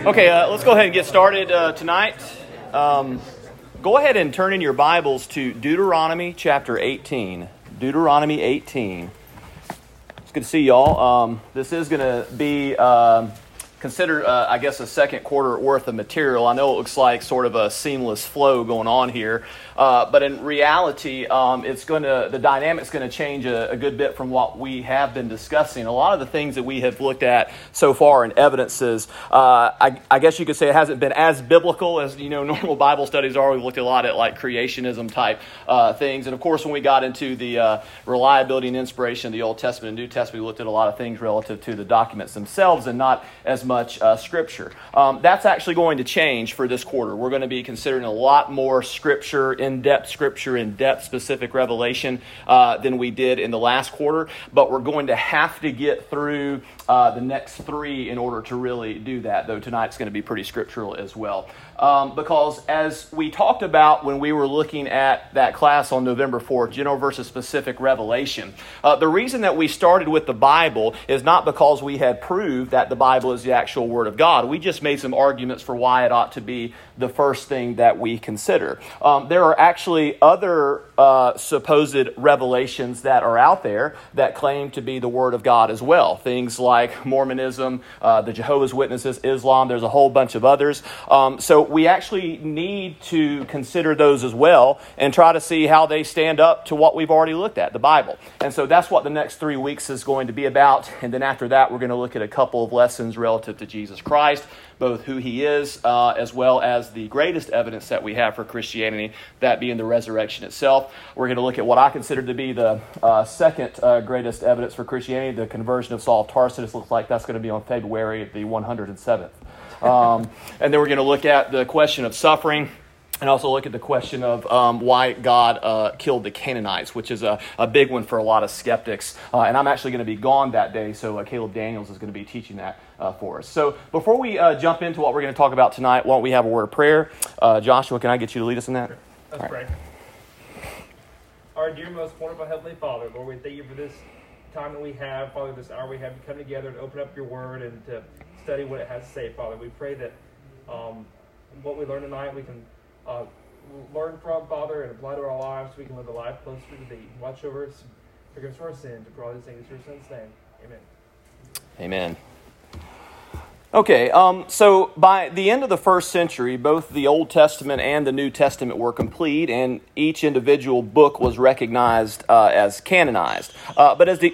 Okay, let's go ahead and get started tonight. Go ahead and turn in your Bibles to Deuteronomy chapter 18. Deuteronomy 18. It's good to see y'all. This is going to be considered, I guess, a second quarter worth of material. I know it looks like sort of a seamless flow going on here, but in reality, the dynamic's going to change a good bit from what we have been discussing. A lot of the things that we have looked at so far in evidences, I guess you could say it hasn't been as biblical as normal Bible studies are. We've looked a lot at like creationism type things, and of course, when we got into the reliability and inspiration of the Old Testament and New Testament, we looked at a lot of things relative to the documents themselves and not as much Scripture. That's actually going to change for this quarter. We're going to be considering a lot more Scripture, in-depth specific revelation than we did in the last quarter, but we're going to have to get through the next three in order to really do that, though tonight's going to be pretty scriptural as well. Because as we talked about when we were looking at that class on November 4th, general versus specific revelation, the reason that we started with the Bible is not because we had proved that the Bible is the actual Word of God. We just made some arguments for why it ought to be the first thing that we consider. There are actually other supposed revelations that are out there that claim to be the Word of God as well. Things like Mormonism, the Jehovah's Witnesses, Islam, there's a whole bunch of others. So we actually need to consider those as well and try to see how they stand up to what we've already looked at, the Bible. And so that's what the next 3 weeks is going to be about. And then after that, we're going to look at a couple of lessons relative to Jesus Christ, both who he is, as well as the greatest evidence that we have for Christianity, that being the resurrection itself. We're going to look at what I consider to be the second greatest evidence for Christianity, the conversion of Saul of Tarsus. Looks like that's going to be on February the 107th. And then we're going to look at the question of suffering, and also look at the question of why God killed the Canaanites, which is a big one for a lot of skeptics. And I'm actually going to be gone that day, so Caleb Daniels is going to be teaching that for us. So before we jump into what we're going to talk about tonight, why don't we have a word of prayer? Joshua, can I get you to lead us in that? Let's pray. Our dear, most wonderful Heavenly Father, Lord, we thank you for this time that we have, Father, this hour we have to come together and open up your word and to study what it has to say, Father. We pray that what we learn tonight we can learn from, Father, and apply to our lives so we can live a life closer to thee. Watch over us, forgive us for our sins, and for all these things in your Son's name. Amen. Amen. Okay, so by the end of the first century, both the Old Testament and the New Testament were complete, and each individual book was recognized as canonized. But as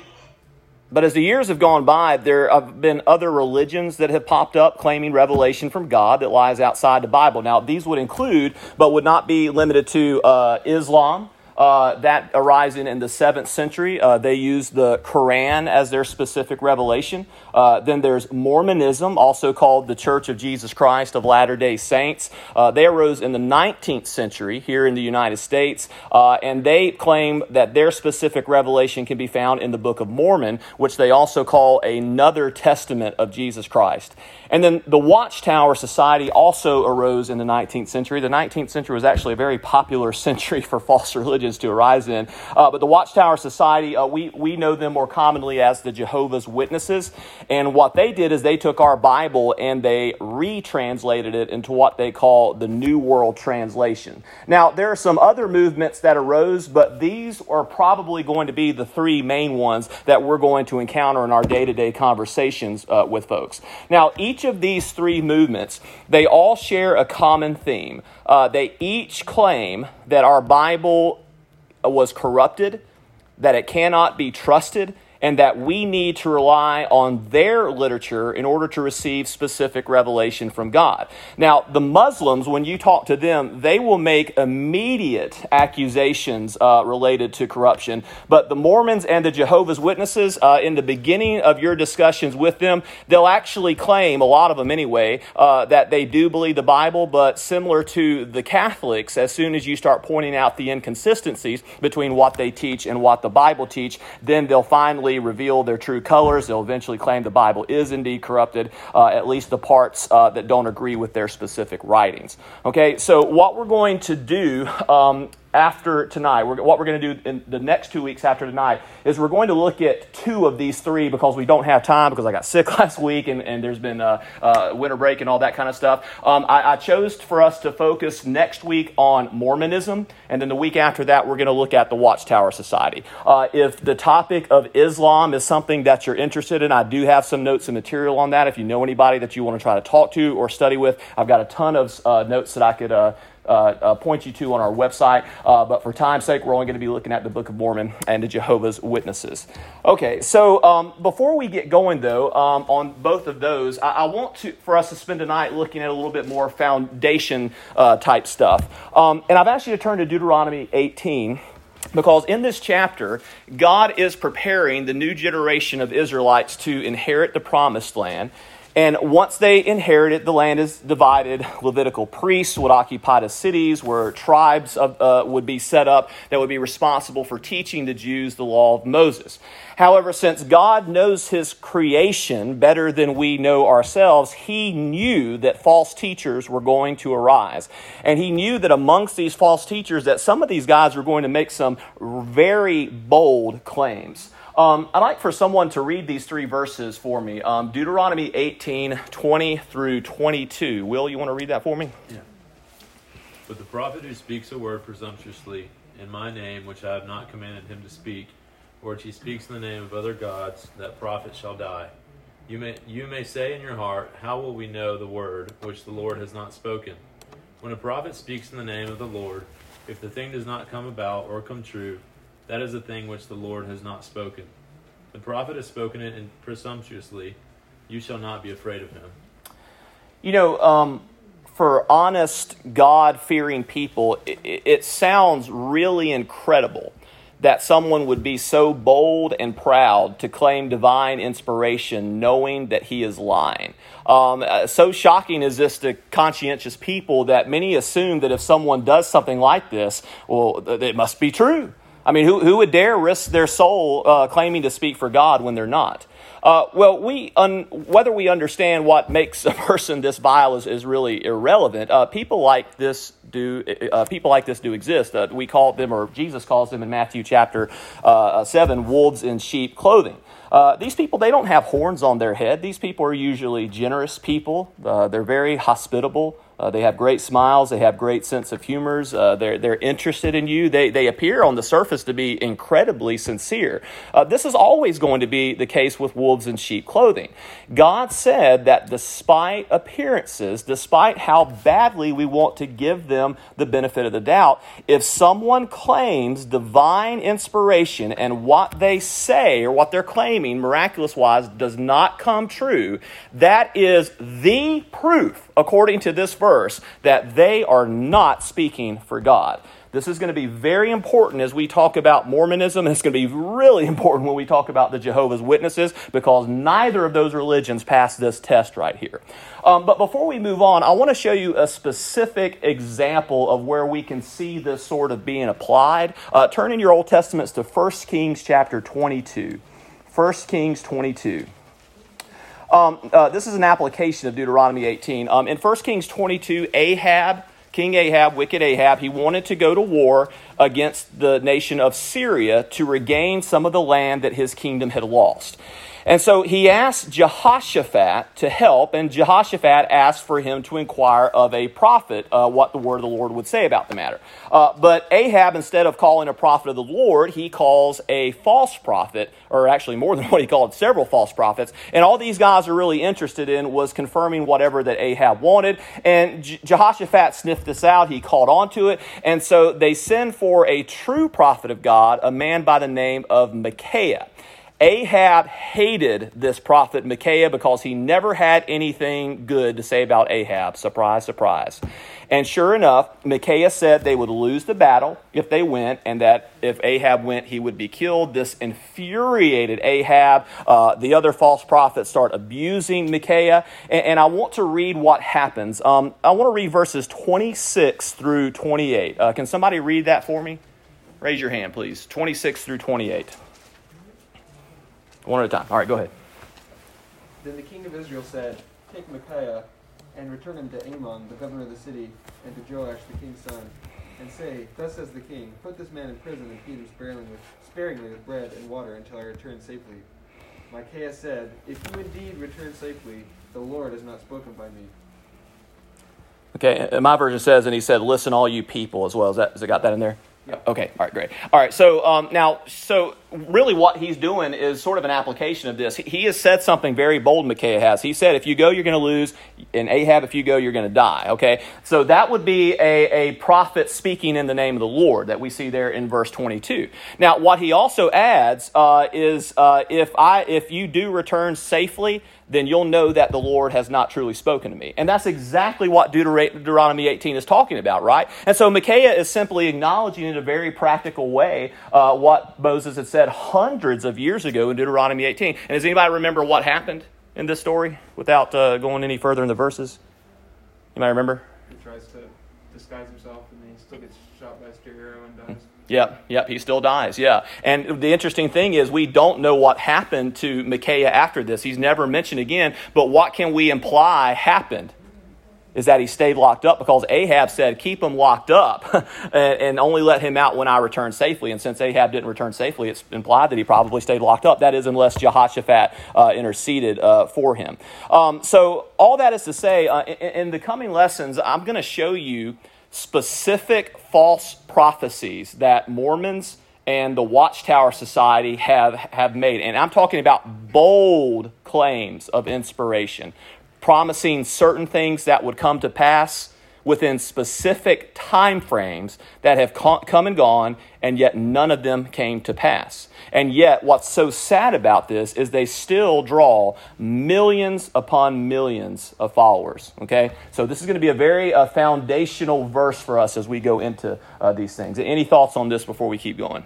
the years have gone by, there have been other religions that have popped up claiming revelation from God that lies outside the Bible. Now, these would include, but would not be limited to, Islam. That arising in the 7th century. They used the Quran as their specific revelation. Then there's Mormonism, also called the Church of Jesus Christ of Latter-day Saints. They arose in the 19th century here in the United States, and they claim that their specific revelation can be found in the Book of Mormon, which they also call another testament of Jesus Christ. And then the Watchtower Society also arose in the 19th century. The 19th century was actually a very popular century for false religions to arise in. But the Watchtower Society, we know them more commonly as the Jehovah's Witnesses. And what they did is they took our Bible and they retranslated it into what they call the New World Translation. Now, there are some other movements that arose, but these are probably going to be the three main ones that we're going to encounter in our day-to-day conversations with folks. Now, each of these three movements, they all share a common theme. They each claim that our Bible was corrupted, that it cannot be trusted, and that we need to rely on their literature in order to receive specific revelation from God. Now, the Muslims, when you talk to them, they will make immediate accusations related to corruption. But the Mormons and the Jehovah's Witnesses, in the beginning of your discussions with them, they'll actually claim, a lot of them anyway, that they do believe the Bible, but similar to the Catholics, as soon as you start pointing out the inconsistencies between what they teach and what the Bible teach, then they'll finally reveal their true colors. They'll eventually claim the Bible is indeed corrupted, at least the parts that don't agree with their specific writings. Okay, so what we're going to do after tonight, what we're going to do in the next 2 weeks after tonight, is we're going to look at 2 of these 3 because we don't have time because I got sick last week and there's been winter break and all that kind of stuff. I chose for us to focus next week on Mormonism, and then the week after that, we're going to look at the Watchtower Society. If the topic of Islam is something that you're interested in, I do have some notes and material on that. If you know anybody that you want to try to talk to or study with, I've got a ton of notes that I could point you to on our website. But for time's sake, we're only going to be looking at the Book of Mormon and the Jehovah's Witnesses. Okay, so before we get going, though, on both of those, I want for us to spend tonight looking at a little bit more foundation type stuff. And I've asked you to turn to Deuteronomy 18. Because in this chapter, God is preparing the new generation of Israelites to inherit the promised land. And once they inherit it, the land is divided. Levitical priests would occupy the cities where tribes would be set up that would be responsible for teaching the Jews the law of Moses. However, since God knows his creation better than we know ourselves, he knew that false teachers were going to arise. And he knew that amongst these false teachers that some of these guys were going to make some very bold claims. I'd like for someone to read these 3 verses for me. Deuteronomy 18, 20 through 22. Will, you want to read that for me? Yeah. But the prophet who speaks a word presumptuously in my name, which I have not commanded him to speak, or which he speaks in the name of other gods, that prophet shall die. You may say in your heart, how will we know the word which the Lord has not spoken? When a prophet speaks in the name of the Lord, if the thing does not come about or come true, that is a thing which the Lord has not spoken. The prophet has spoken it presumptuously. You shall not be afraid of him. You know, for honest, God-fearing people, it sounds really incredible that someone would be so bold and proud to claim divine inspiration knowing that he is lying. So shocking is this to conscientious people that many assume that if someone does something like this, well, it must be true. I mean, who would dare risk their soul claiming to speak for God when they're not? Well, whether we understand what makes a person this vile is really irrelevant. People like this do exist. We call them, or Jesus calls them in Matthew chapter 7, wolves in sheep clothing. These people, they don't have horns on their head. These people are usually generous people. They're very hospitable. They have great smiles. They have great sense of humors. They're interested in you. They appear on the surface to be incredibly sincere. This is always going to be the case with wolves in sheep clothing. God said that despite appearances, despite how badly we want to give them the benefit of the doubt, if someone claims divine inspiration and what they say or what they're claiming miraculous-wise does not come true, that is the proof, according to this verse, that they are not speaking for God. This is going to be very important as we talk about Mormonism, and it's going to be really important when we talk about the Jehovah's Witnesses, because neither of those religions pass this test right here. But before we move on, I want to show you a specific example of where we can see this sort of being applied. Turn in your Old Testaments to 1 Kings chapter 22. 1 Kings 22. This is an application of Deuteronomy 18. In 1 Kings 22, King Ahab, wicked Ahab, he wanted to go to war against the nation of Syria to regain some of the land that his kingdom had lost. And so he asked Jehoshaphat to help, and Jehoshaphat asked for him to inquire of a prophet what the word of the Lord would say about the matter. But Ahab, instead of calling a prophet of the Lord, he calls a false prophet, or actually more than what he called, several false prophets. And all these guys are really interested in was confirming whatever that Ahab wanted. And Jehoshaphat sniffed this out. He caught on to it. And so they send for a true prophet of God, a man by the name of Micaiah. Ahab hated this prophet Micaiah because he never had anything good to say about Ahab. Surprise, surprise. And sure enough, Micaiah said they would lose the battle if they went, and that if Ahab went, he would be killed. This infuriated Ahab. The other false prophets start abusing Micaiah. And I want to read what happens. I want to read verses 26 through 28. Can somebody read that for me? Raise your hand, please. 26 through 28. One at a time. All right, go ahead. Then the king of Israel said, "Take Micaiah and return him to Amon, the governor of the city, and to Joash, the king's son, and say, Thus says the king, put this man in prison and feed him sparingly with bread and water until I return safely. Micaiah said, If you indeed return safely, the Lord has not spoken by me. Okay, and my version says, and he said, listen, all you people, as well. Has it got that in there? Yep. Okay, all right, great. All right, so really what he's doing is sort of an application of this. He has said something very bold, Micaiah has. He said, if you go, you're going to lose, and Ahab, if you go, you're going to die, okay? So that would be a prophet speaking in the name of the Lord that we see there in verse 22. Now, what he also adds is, if you do return safely, then you'll know that the Lord has not truly spoken to me. And that's exactly what Deuteronomy 18 is talking about, right? And so Micaiah is simply acknowledging in a very practical way what Moses had said hundreds of years ago in Deuteronomy 18. And does anybody remember what happened in this story without going any further in the verses? You might remember? He tries to disguise himself and then he still gets shot by a spear arrow and dies. Yep, he still dies, yeah. And the interesting thing is we don't know what happened to Micaiah after this. He's never mentioned again, but what can we imply happened? Is that he stayed locked up because Ahab said, keep him locked up and only let him out when I return safely. And since Ahab didn't return safely, it's implied that he probably stayed locked up. That is, unless Jehoshaphat interceded for him. So all that is to say, in the coming lessons, I'm going to show you specific false prophecies that Mormons and the Watchtower Society have made. And I'm talking about bold claims of inspiration, promising certain things that would come to pass within specific time frames that have come and gone, and yet none of them came to pass. And yet, what's so sad about this is they still draw millions upon millions of followers, okay? So this is going to be a very foundational verse for us as we go into these things. Any thoughts on this before we keep going?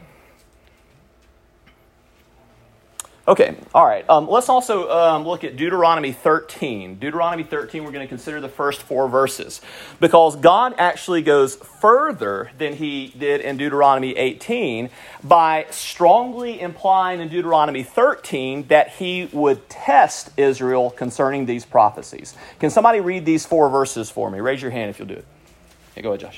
Okay, all right. Let's also look at Deuteronomy 13. Deuteronomy 13, we're going to consider the first 4 verses, because God actually goes further than he did in Deuteronomy 18 by strongly implying in Deuteronomy 13 that he would test Israel concerning these prophecies. Can somebody read these 4 verses for me? Raise your hand if you'll do it. Okay, go ahead, Josh.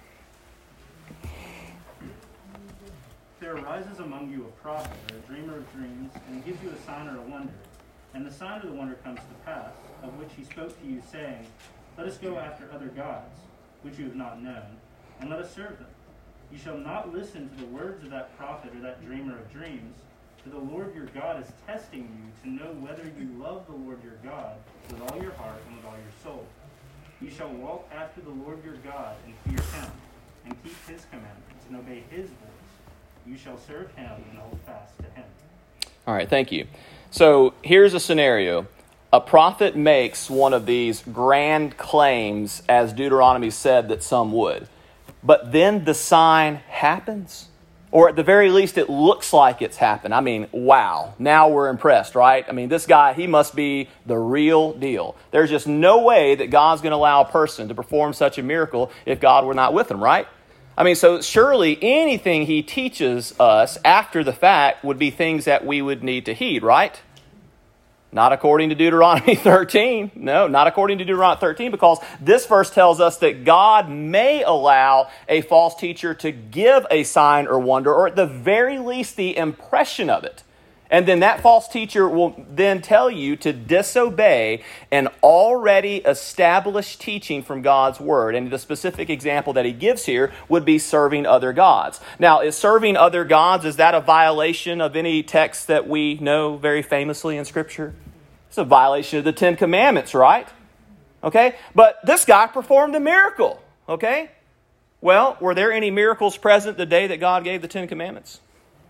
There arises among you a prophet or a dreamer of dreams, and he gives you a sign or a wonder. And the sign or the wonder comes to pass, of which he spoke to you, saying, Let us go after other gods, which you have not known, and let us serve them. You shall not listen to the words of that prophet or that dreamer of dreams, for the Lord your God is testing you to know whether you love the Lord your God with all your heart and with all your soul. You shall walk after the Lord your God and fear him, and keep his commandments, and obey his voice. You shall serve him and hold fast to him. All right, thank you. So here's a scenario. A prophet makes one of these grand claims, as Deuteronomy said that some would. But then the sign happens. Or at the very least, it looks like it's happened. I mean, wow. Now we're impressed, right? I mean, this guy, he must be the real deal. There's just no way that God's going to allow a person to perform such a miracle if God were not with him, right? I mean, so surely anything he teaches us after the fact would be things that we would need to heed, right? Not according to Deuteronomy 13. No, not according to Deuteronomy 13, because this verse tells us that God may allow a false teacher to give a sign or wonder, or at the very least the impression of it. And then that false teacher will then tell you to disobey an already established teaching from God's Word. And the specific example that he gives here would be serving other gods. Now, is serving other gods, is that a violation of any text that we know very famously in Scripture? It's a violation of the 10 Commandments, right? Okay? But this guy performed a miracle, okay? Well, were there any miracles present the day that God gave the 10 Commandments?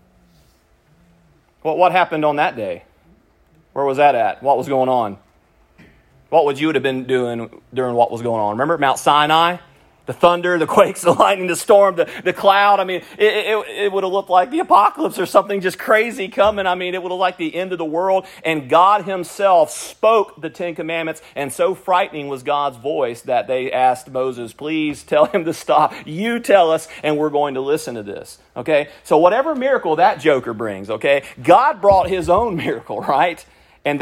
What happened on that day? Where was that at? What was going on? What would you have been doing during what was going on? Remember Mount Sinai? The thunder, the quakes, the lightning, the storm, the cloud. I mean, it would have looked like the apocalypse or something just crazy coming. I mean, it would have looked like the end of the world. And God himself spoke the 10 Commandments. And so frightening was God's voice that they asked Moses, please tell him to stop. You tell us, and we're going to listen to this. Okay? So whatever miracle that joker brings, okay, God brought his own miracle, right? And that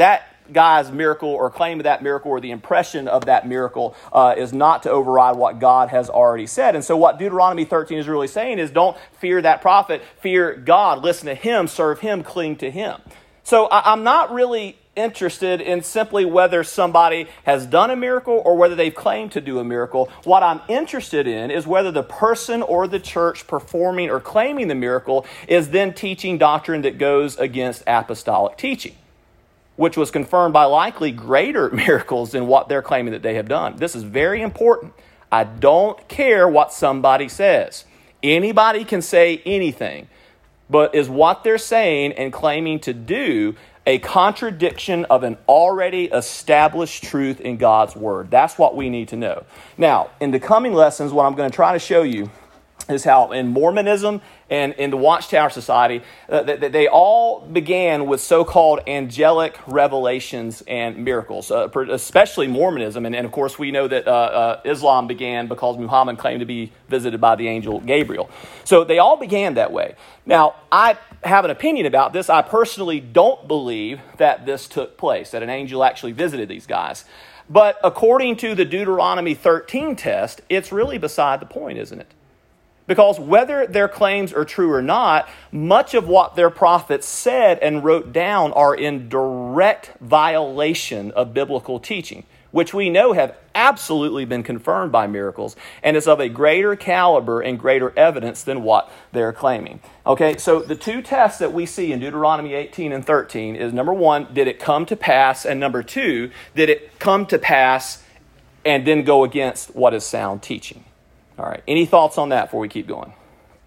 guy's miracle or claim of that miracle or the impression of that miracle is not to override what God has already said. And so what Deuteronomy 13 is really saying is don't fear that prophet, fear God, listen to him, serve him, cling to him. So I'm not really interested in simply whether somebody has done a miracle or whether they've claimed to do a miracle. What I'm interested in is whether the person or the church performing or claiming the miracle is then teaching doctrine that goes against apostolic teaching, which was confirmed by likely greater miracles than what they're claiming that they have done. This is very important. I don't care what somebody says. Anybody can say anything, but is what they're saying and claiming to do a contradiction of an already established truth in God's Word? That's what we need to know. Now, in the coming lessons, what I'm going to try to show you is how in Mormonism and in the Watchtower Society, they all began with so-called angelic revelations and miracles, especially Mormonism. And of course, we know that Islam began because Muhammad claimed to be visited by the angel Gabriel. So they all began that way. Now, I have an opinion about this. I personally don't believe that this took place, that an angel actually visited these guys. But according to the Deuteronomy 13 test, it's really beside the point, isn't it? Because whether their claims are true or not, much of what their prophets said and wrote down are in direct violation of biblical teaching, which we know have absolutely been confirmed by miracles and is of a greater caliber and greater evidence than what they're claiming. Okay, so the two tests that we see in Deuteronomy 18 and 13 is, number one, did it come to pass? And number two, did it come to pass and then go against what is sound teaching? All right, any thoughts on that before we keep going?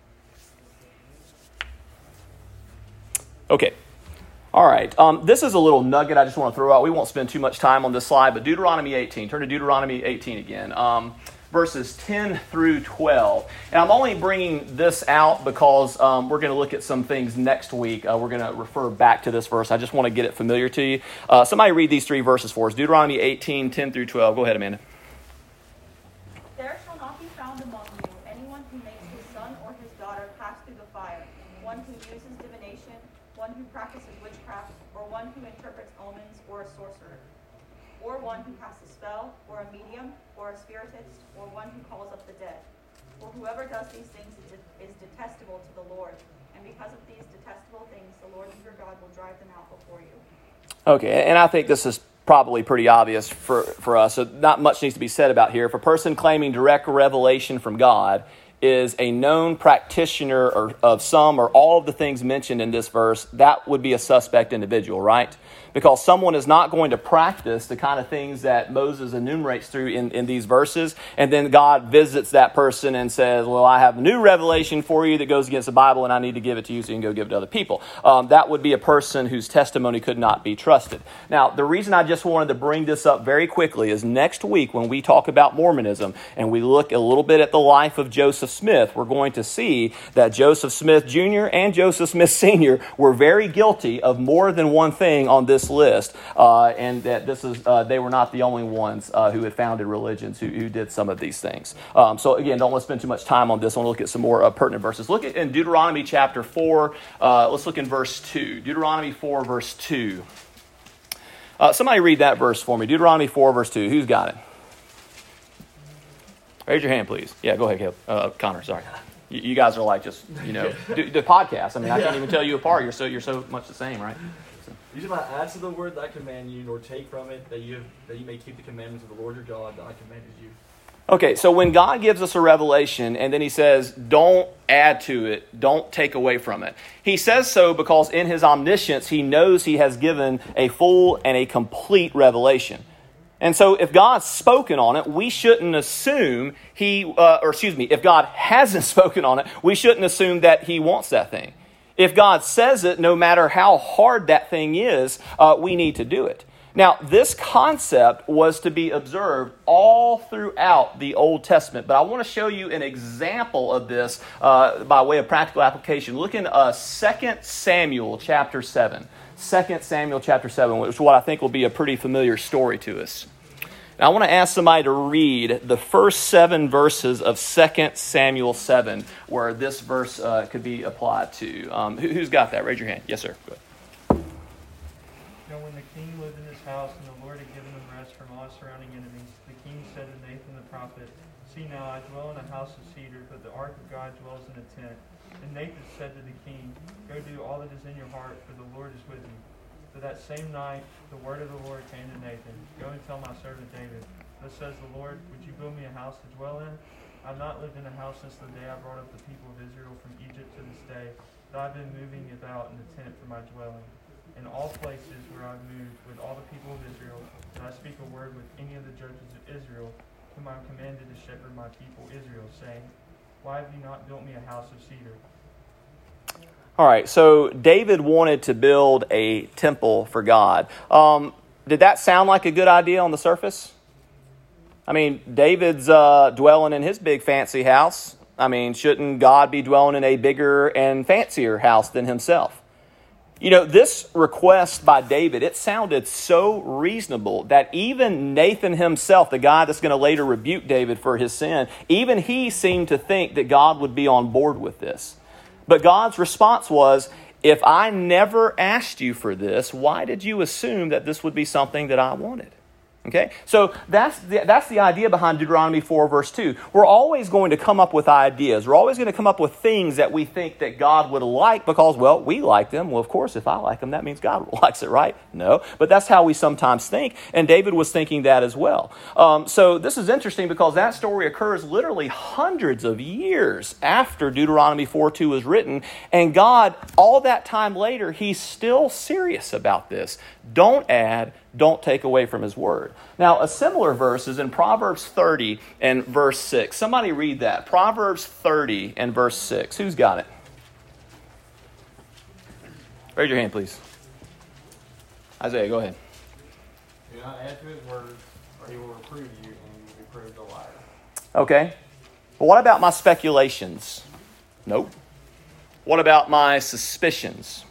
Okay. All right, this is a little nugget I just want to throw out. We won't spend too much time on this slide, but Deuteronomy 18. Turn to Deuteronomy 18 again, verses 10 through 12. And I'm only bringing this out because we're going to look at some things next week. We're going to refer back to this verse. I just want to get it familiar to you. Somebody read these three verses for us. Deuteronomy 18, 10 through 12. Go ahead, Amanda. There shall not be found among you anyone who makes his son or his daughter pass through the fire, one who uses divination, one who practices witchcraft, or one who interprets omens, or a sorcerer, or one who casts a spell, or a medium, or a spiritist, or one who calls up the dead. For whoever does these things is detestable to the Lord, and because of these detestable things, the Lord your God will drive them out before you. Okay, and I think this is probably pretty obvious for us, so not much needs to be said about here. If a person claiming direct revelation from God is a known practitioner of some or all of the things mentioned in this verse, that would be a suspect individual, right? Because someone is not going to practice the kind of things that Moses enumerates through in these verses, and then God visits that person and says, well, I have a new revelation for you that goes against the Bible, and I need to give it to you so you can go give it to other people. That would be a person whose testimony could not be trusted. Now, the reason I just wanted to bring this up very quickly is next week when we talk about Mormonism and we look a little bit at the life of Joseph Smith, we're going to see that Joseph Smith Jr. and Joseph Smith Sr. were very guilty of more than one thing on this list, and that this is they were not the only ones who had founded religions who did some of these things. So again, don't want to spend too much time on this. I want to look at some more pertinent verses. Look at in Deuteronomy chapter 4. Let's look in verse 2. Deuteronomy 4, verse 2. Somebody read that verse for me. Deuteronomy 4, verse 2. Who's got it? Raise your hand, please. Yeah, go ahead, Caleb. Connor, sorry. You guys are like just, the podcast. I mean, I can't even tell you apart. You're so much the same, right? You shall not add to the word that I command you, nor take from it, that you may keep the commandments of the Lord your God that I commanded you. Okay, so when God gives us a revelation and then he says, don't add to it, don't take away from it. He says so because in his omniscience, he knows he has given a full and a complete revelation. And so if God's spoken on it, we shouldn't assume if God hasn't spoken on it, we shouldn't assume that he wants that thing. If God says it, no matter how hard that thing is, we need to do it. Now, this concept was to be observed all throughout the Old Testament, but I want to show you an example of this by way of practical application. Look in 2 Samuel chapter 7. 2 Samuel chapter 7, which is what I think will be a pretty familiar story to us. Now, I want to ask somebody to read the first 7 verses of 2 Samuel 7, where this verse could be applied to. Who's got that? Raise your hand. Yes, sir. Go ahead. Now, when the king lived in his his house, and the Lord had given him rest from all his surrounding enemies. The king said to Nathan the prophet, "See now, I dwell in a house of cedar, but the ark of God dwells in a tent." And Nathan said to the king, "Go do all that is in your heart, for the Lord is with you." But that same night the word of the Lord came to Nathan, "Go and tell my servant David, thus says the Lord, would you build me a house to dwell in? I have not lived in a house since the day I brought up the people of Israel from Egypt to this day, but I have been moving about in the tent for my dwelling. In all places where I have moved with all the people of Israel, and I speak a word with any of the judges of Israel, whom I am commanded to shepherd my people Israel, saying, why have you not built me a house of cedar?" All right, so David wanted to build a temple for God. Did that sound like a good idea on the surface? I mean, David's dwelling in his big fancy house. I mean, shouldn't God be dwelling in a bigger and fancier house than himself? You know, this request by David, it sounded so reasonable that even Nathan himself, the guy that's going to later rebuke David for his sin, even he seemed to think that God would be on board with this. But God's response was, if I never asked you for this, why did you assume that this would be something that I wanted? Okay, so that's the idea behind Deuteronomy 4 verse 2. We're always going to come up with ideas. We're always going to come up with things that we think that God would like because, well, we like them. Well, of course, if I like them, that means God likes it, right? No, but that's how we sometimes think, and David was thinking that as well. So this is interesting because that story occurs literally hundreds of years after Deuteronomy 4:2 was written, and God, all that time later, he's still serious about this. Don't add, don't take away from his word. Now, a similar verse is in Proverbs 30 and verse 6. Somebody read that. Proverbs 30 and verse 6. Who's got it? Raise your hand, please. Isaiah, go ahead. Do not add to his word, or he will reprove you, and you will be proved a liar. Okay. But what about my speculations? Nope. What about my suspicions?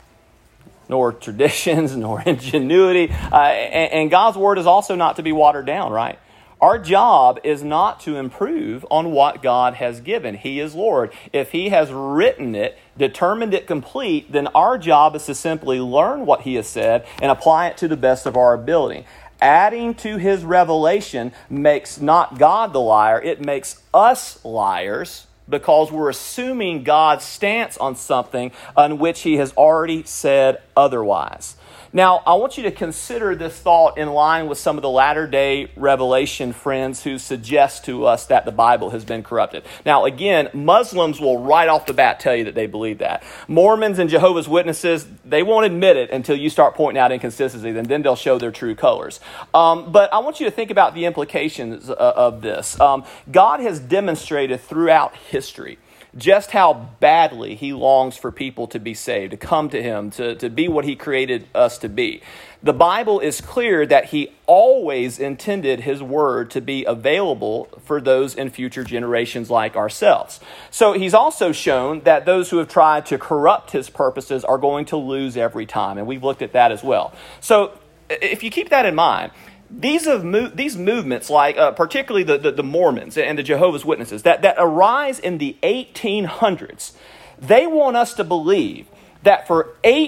Nor traditions, nor ingenuity. And God's word is also not to be watered down, right? Our job is not to improve on what God has given. He is Lord. If he has written it, determined it complete, then our job is to simply learn what he has said and apply it to the best of our ability. Adding to his revelation makes not God the liar, it makes us liars, because we're assuming God's stance on something on which he has already said otherwise. Now, I want you to consider this thought in line with some of the latter-day Revelation friends who suggest to us that the Bible has been corrupted. Now, again, Muslims will right off the bat tell you that they believe that. Mormons and Jehovah's Witnesses, they won't admit it until you start pointing out inconsistencies, and then they'll show their true colors. But I want you to think about the implications of this. God has demonstrated throughout history just how badly he longs for people to be saved, to come to him, to be what he created us to be. The Bible is clear that he always intended his word to be available for those in future generations like ourselves. So he's also shown that those who have tried to corrupt his purposes are going to lose every time, and we've looked at that as well. So if you keep that in mind, these movements, like particularly the Mormons and the Jehovah's Witnesses, that arise in the 1800s, they want us to believe that for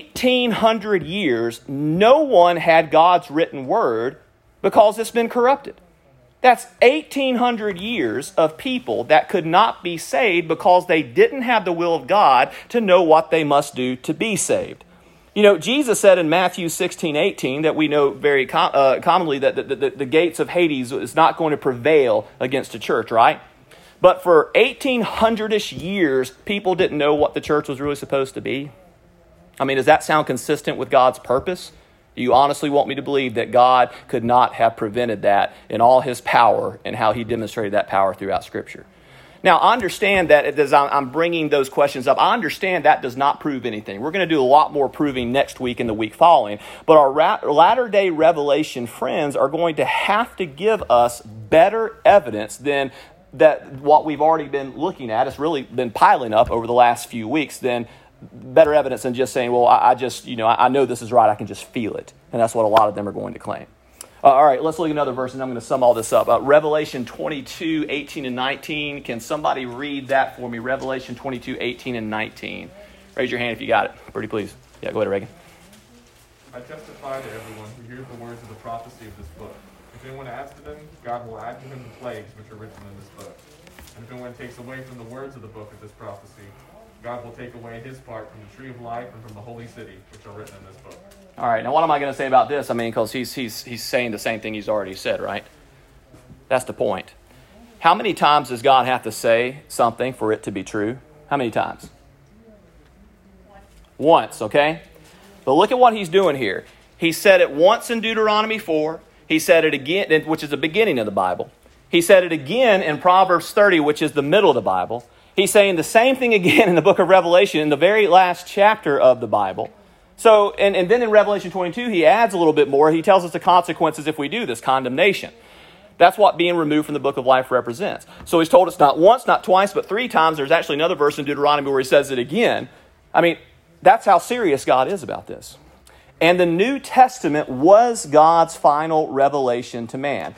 1800 years, no one had God's written word because it's been corrupted. That's 1800 years of people that could not be saved because they didn't have the will of God to know what they must do to be saved. You know, Jesus said in Matthew 16:18 that we know very commonly that the gates of Hades is not going to prevail against the church, right? But for 1800-ish years, people didn't know what the church was really supposed to be. I mean, does that sound consistent with God's purpose? Do you honestly want me to believe that God could not have prevented that in all his power and how he demonstrated that power throughout Scripture? Now, I understand that as I'm bringing those questions up, I understand that does not prove anything. We're going to do a lot more proving next week and the week following. But our latter-day Revelation friends are going to have to give us better evidence than that what we've already been looking at. It's really been piling up over the last few weeks. Then better evidence than just saying, well, I know this is right. I can just feel it. And that's what a lot of them are going to claim. All right, let's look at another verse, and I'm going to sum all this up. Revelation 22, 18 and 19. Can somebody read that for me? Revelation 22, 18 and 19. Raise your hand if you got it. Pretty please. Yeah, go ahead, Reagan. I testify to everyone who hears the words of the prophecy of this book. If anyone adds to them, God will add to him the plagues which are written in this book. And if anyone takes away from the words of the book of this prophecy, God will take away his part from the tree of life and from the holy city, which are written in this book. All right, now what am I going to say about this? I mean, because he's saying the same thing he's already said, right? That's the point. How many times does God have to say something for it to be true? How many times? Once, okay? But look at what he's doing here. He said it once in Deuteronomy 4. He said it again, which is the beginning of the Bible. He said it again in Proverbs 30, which is the middle of the Bible. He's saying the same thing again in the book of Revelation, in the very last chapter of the Bible. So, and then in Revelation 22, he adds a little bit more. He tells us the consequences if we do this, condemnation. That's what being removed from the book of life represents. So he's told us not once, not twice, but 3 times. There's actually another verse in Deuteronomy where he says it again. I mean, that's how serious God is about this. And the New Testament was God's final revelation to man.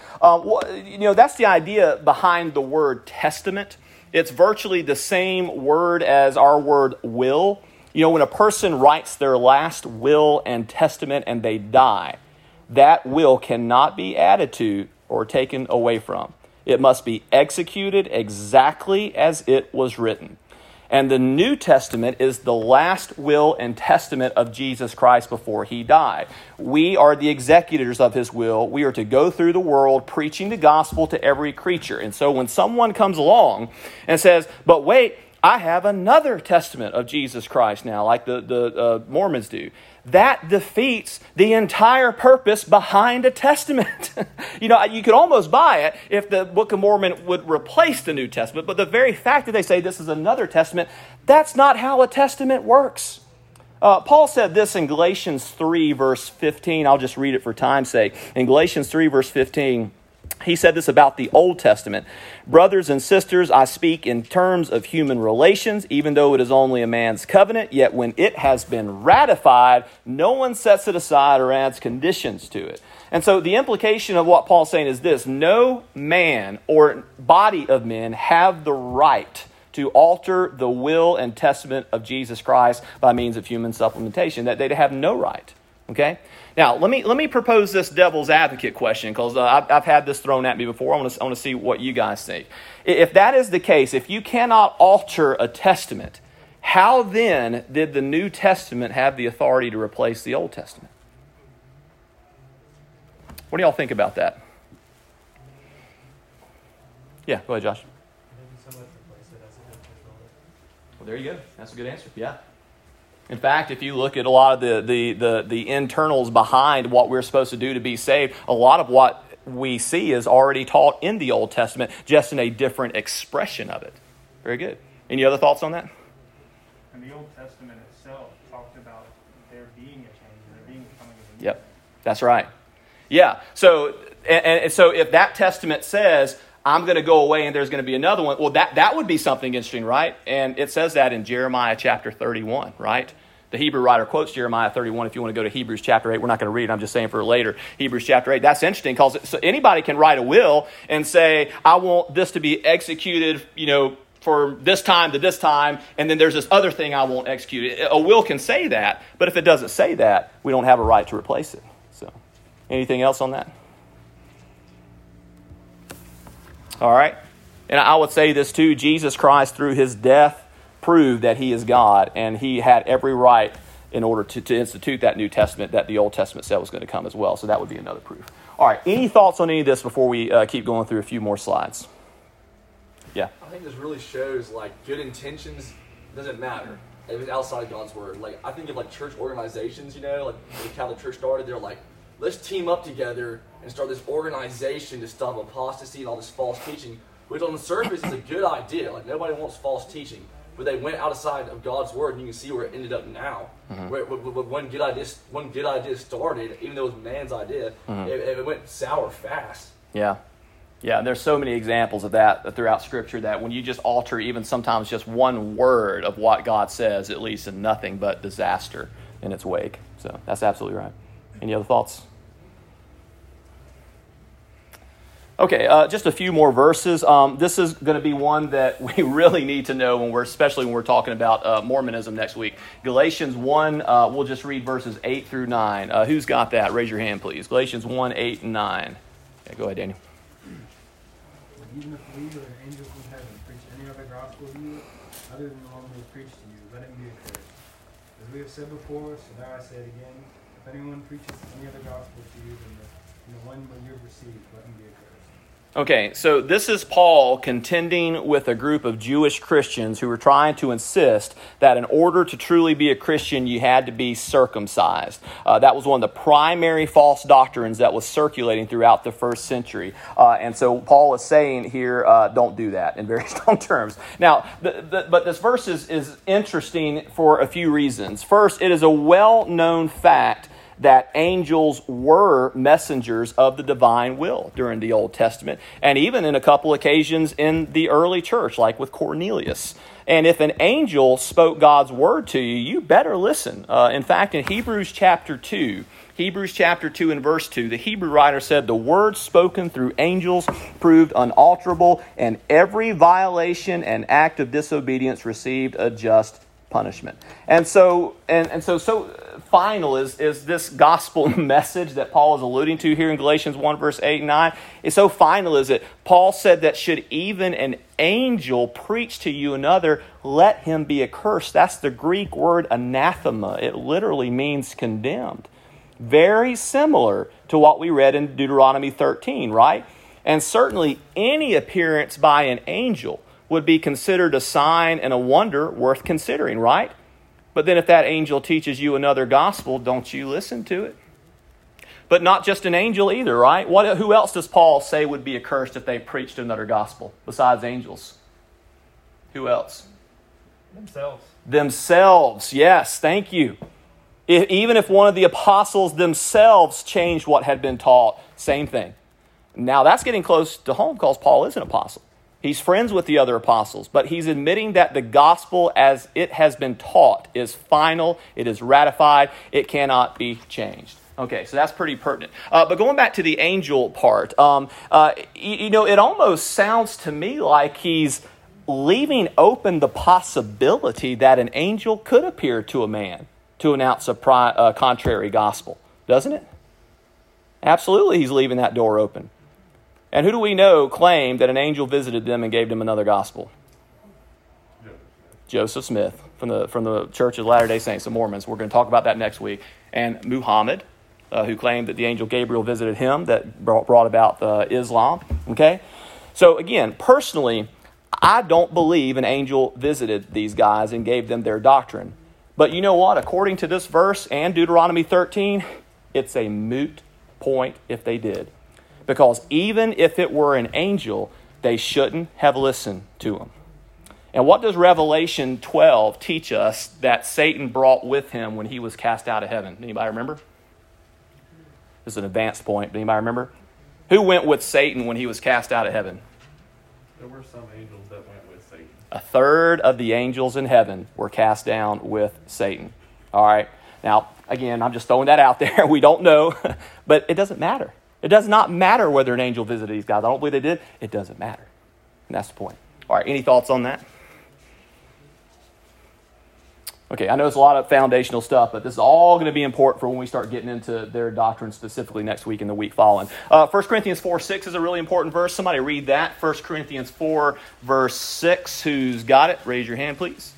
That's the idea behind the word testament. It's virtually the same word as our word will. You know, when a person writes their last will and testament and they die, that will cannot be added to or taken away from. It must be executed exactly as it was written. And the New Testament is the last will and testament of Jesus Christ before he died. We are the executors of his will. We are to go through the world preaching the gospel to every creature. And so when someone comes along and says, but wait, I have another testament of Jesus Christ now, like the Mormons do, that defeats the entire purpose behind a testament. You could almost buy it if the Book of Mormon would replace the New Testament, but the very fact that they say this is another testament, that's not how a testament works. Paul said this in Galatians 3, verse 15. I'll just read it for time's sake. In Galatians 3, verse 15, he said this about the Old Testament. Brothers and sisters, I speak in terms of human relations, even though it is only a man's covenant, yet when it has been ratified, no one sets it aside or adds conditions to it. And so the implication of what Paul's saying is this: no man or body of men have the right to alter the will and testament of Jesus Christ by means of human supplementation. That they have no right. Okay? Now, let me propose this devil's advocate question, because I've had this thrown at me before. I want to see what you guys think. If that is the case, if you cannot alter a testament, how then did the New Testament have the authority to replace the Old Testament? What do y'all think about that? Yeah, go ahead, Josh. Well, there you go. That's a good answer. Yeah. In fact, if you look at a lot of the internals behind what we're supposed to do to be saved, a lot of what we see is already taught in the Old Testament, just in a different expression of it. Very good. Any other thoughts on that? And the Old Testament itself talked about there being a change, there being a coming of a new. Yep, that's right. Yeah, so if that testament says, I'm going to go away and there's going to be another one, well, that would be something interesting, right? And it says that in Jeremiah chapter 31, right? The Hebrew writer quotes Jeremiah 31. If you want to go to Hebrews chapter 8, we're not going to read it. I'm just saying for later. Hebrews chapter 8. That's interesting because so anybody can write a will and say, I want this to be executed, for this time to this time, and then there's this other thing I won't execute. A will can say that, but if it doesn't say that, we don't have a right to replace it. So, anything else on that? All right. And I would say this too. Jesus Christ, through his death, proved that he is God, and he had every right in order to institute that New Testament that the Old Testament said was going to come as well. So that would be another proof. All right. Any thoughts on any of this before we keep going through a few more slides? Yeah. I think this really shows good intentions doesn't matter if it's outside of God's word. I think of church organizations, the Catholic Church started, they're let's team up together and start this organization to stop apostasy and all this false teaching, which on the surface is a good idea. Nobody wants false teaching. But they went outside of God's word, and you can see where it ended up now. Mm-hmm. Where one good idea started, even though it was man's idea, mm-hmm. it went sour fast. Yeah. Yeah, there's so many examples of that throughout Scripture that when you just alter even sometimes just one word of what God says, it leads to nothing but disaster in its wake. So that's absolutely right. Any other thoughts? Okay, just a few more verses. This is going to be one that we really need to know especially when we're talking about Mormonism next week. Galatians 1, we'll just read verses 8 through 9. Who's got that? Raise your hand, please. Galatians 1, 8, and 9. Okay, go ahead, Daniel. Even if we or angels from heaven preach any other gospel to you, other than the one we preach to you, let him be accursed. As we have said before, so now I say it again, if anyone preaches any other gospel to you than the one you have received, let him be accursed. Okay, so this is Paul contending with a group of Jewish Christians who were trying to insist that in order to truly be a Christian, you had to be circumcised. That was one of the primary false doctrines that was circulating throughout the first century. And so Paul is saying here, don't do that in very strong terms. Now, but this verse is interesting for a few reasons. First, it is a well-known fact that angels were messengers of the divine will during the Old Testament, and even in a couple occasions in the early church, like with Cornelius. And if an angel spoke God's word to you, you better listen. In fact, in Hebrews chapter 2 and verse 2, the Hebrew writer said, the words spoken through angels proved unalterable, and every violation and act of disobedience received a just punishment. And so final is this gospel message that Paul is alluding to here in Galatians 1 verse 8 and 9. It's so final is it. Paul said that should even an angel preach to you another, let him be accursed. That's the Greek word anathema. It literally means condemned. Very similar to what we read in Deuteronomy 13, right? And certainly any appearance by an angel would be considered a sign and a wonder worth considering, right? But then if that angel teaches you another gospel, don't you listen to it? But not just an angel either, right? Who else does Paul say would be accursed if they preached another gospel besides angels? Who else? Themselves, yes, thank you. Even if one of the apostles themselves changed what had been taught, same thing. Now that's getting close to home because Paul is an apostle. He's friends with the other apostles, but he's admitting that the gospel as it has been taught is final, it is ratified, it cannot be changed. Okay, so that's pretty pertinent. But going back to the angel part, it almost sounds to me like he's leaving open the possibility that an angel could appear to a man to announce a contrary gospel, doesn't it? Absolutely, he's leaving that door open. And who do we know claimed that an angel visited them and gave them another gospel? Joseph Smith from the Church of Latter-day Saints, the Mormons. We're going to talk about that next week. And Muhammad, who claimed that the angel Gabriel visited him, that brought about Islam. Okay? So again, personally, I don't believe an angel visited these guys and gave them their doctrine. But you know what? According to this verse and Deuteronomy 13, it's a moot point if they did. Because even if it were an angel, they shouldn't have listened to him. And what does Revelation 12 teach us that Satan brought with him when he was cast out of heaven? Anybody remember? This is an advanced point. Anybody remember? Who went with Satan when he was cast out of heaven? There were some angels that went with Satan. A third of the angels in heaven were cast down with Satan. All right. Now, again, I'm just throwing that out there. We don't know, but it doesn't matter. It does not matter whether an angel visited these guys. I don't believe they did. It doesn't matter. And that's the point. All right, any thoughts on that? Okay, I know it's a lot of foundational stuff, but this is all going to be important for when we start getting into their doctrine specifically next week and the week following. 1 Corinthians 4:6 is a really important verse. Somebody read that. 1 Corinthians 4, verse 6. Who's got it? Raise your hand, please.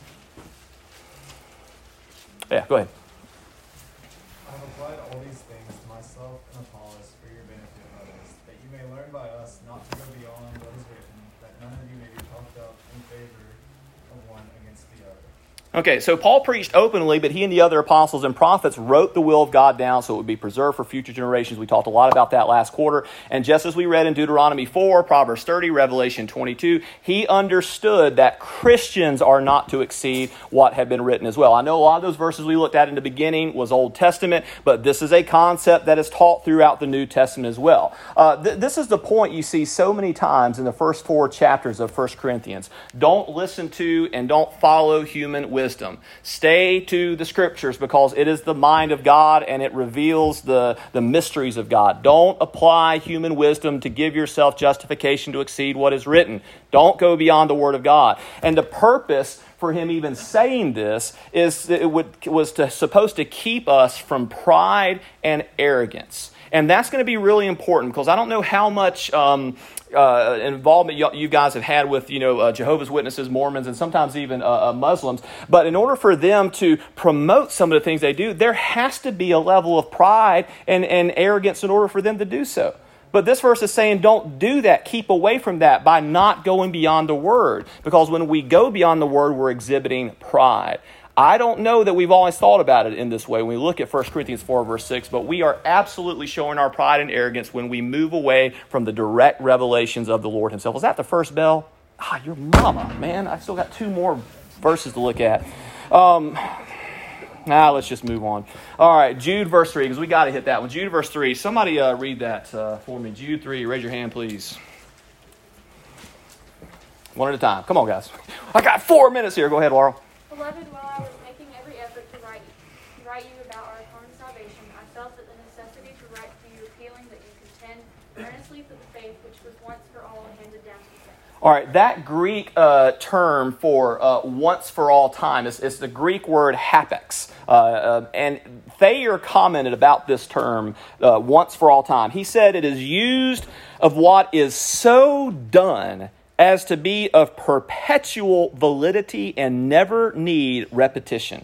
Yeah, go ahead. I have applied all these things to myself and Apollos for your benefit of others, that you may learn by us not to go beyond what is written, that none of you may be puffed up in favor of one against the other. Okay, so Paul preached openly, but he and the other apostles and prophets wrote the will of God down so it would be preserved for future generations. We talked a lot about that last quarter. And just as we read in Deuteronomy 4, Proverbs 30, Revelation 22, he understood that Christians are not to exceed what had been written as well. I know a lot of those verses we looked at in the beginning was Old Testament, but this is a concept that is taught throughout the New Testament as well. This is the point you see so many times in the first 4 chapters of 1 Corinthians. Don't listen to and don't follow human wisdom wisdom. Stay to the Scriptures because it is the mind of God and it reveals the mysteries of God. Don't apply human wisdom to give yourself justification to exceed what is written. Don't go beyond the Word of God. And the purpose for him even saying this is supposed to keep us from pride and arrogance. And that's going to be really important because I don't know how much involvement you guys have had with Jehovah's Witnesses, Mormons, and sometimes even Muslims. But in order for them to promote some of the things they do, there has to be a level of pride and arrogance in order for them to do so. But this verse is saying don't do that. Keep away from that by not going beyond the Word. Because when we go beyond the Word, we're exhibiting pride. I don't know that we've always thought about it in this way when we look at 1 Corinthians 4, verse 6, but we are absolutely showing our pride and arrogance when we move away from the direct revelations of the Lord himself. Was that the first bell? Your mama, man. I still got 2 more verses to look at. Let's just move on. All right, Jude verse 3, because we got to hit that one. Jude verse 3. Somebody read that for me. Jude 3. Raise your hand, please. One at a time. Come on, guys. I got 4 minutes here. Go ahead, Laurel. Beloved, while I was making every effort to write you about our common salvation, I felt that the necessity to write to you appealing that you contend earnestly for the faith which was once for all handed down to you. All right, that Greek term for once for all time is the Greek word hapax. And Thayer commented about this term, once for all time. He said it is used of what is so done as to be of perpetual validity and never need repetition.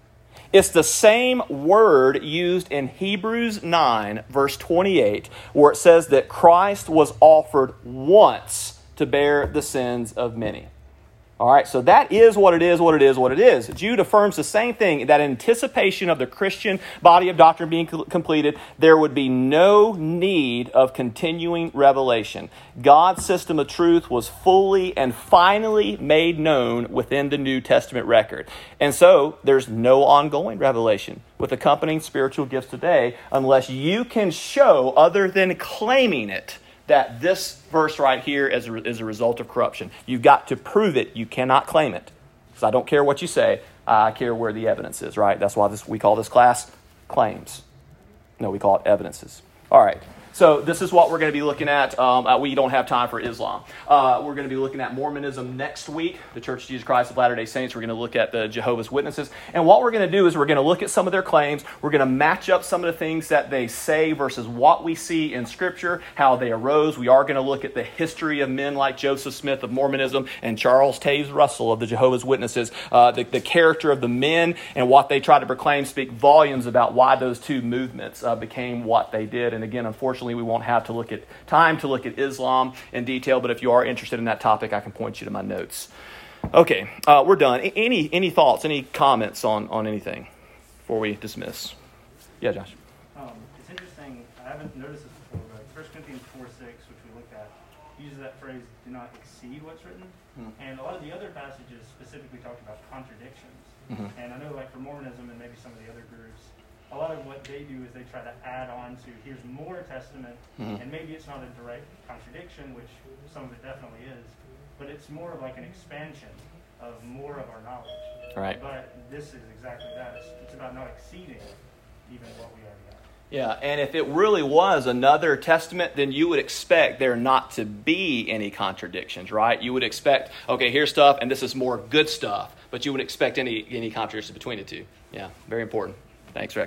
It's the same word used in Hebrews 9, verse 28, where it says that Christ was offered once to bear the sins of many. All right, so that is what it is. Jude affirms the same thing, that in anticipation of the Christian body of doctrine being completed, there would be no need of continuing revelation. God's system of truth was fully and finally made known within the New Testament record. And so there's no ongoing revelation with accompanying spiritual gifts today unless you can show, other than claiming it, that this verse right here is a result of corruption. You've got to prove it. You cannot claim it. Because I don't care what you say. I care where the evidence is, right? That's why we call this class claims. No, we call it evidences. All right. So this is what we're going to be looking at. We don't have time for Islam. We're going to be looking at Mormonism next week, the Church of Jesus Christ of Latter-day Saints. We're going to look at the Jehovah's Witnesses. And what we're going to do is we're going to look at some of their claims. We're going to match up some of the things that they say versus what we see in Scripture, how they arose. We are going to look at the history of men like Joseph Smith of Mormonism and Charles Taze Russell of the Jehovah's Witnesses. The character of the men and what they try to proclaim speak volumes about why those two movements became what they did. And again, unfortunately, we won't have time to look at Islam in detail, but if you are interested in that topic, I can point you to my notes. Okay, we're done. Any thoughts, any comments on anything before we dismiss? Yeah, Josh. It's interesting. I haven't noticed this before, but 1 Corinthians 4:6, which we looked at, uses that phrase, do not exceed what's written. And a lot of the other passages specifically talk about contradictions. And I know, like for Mormonism and maybe some of the other groups, a lot of what they do is they try to add on to, here's more Testament, and maybe it's not a direct contradiction, which some of it definitely is, but it's more of like an expansion of more of our knowledge. Right. But this is exactly that. It's about not exceeding even what we already have. Yeah, and if it really was another testament, then you would expect there not to be any contradictions, right? You would expect, okay, here's stuff, and this is more good stuff, but you wouldn't expect any contradictions between the two. Yeah, very important. Thanks, Rex.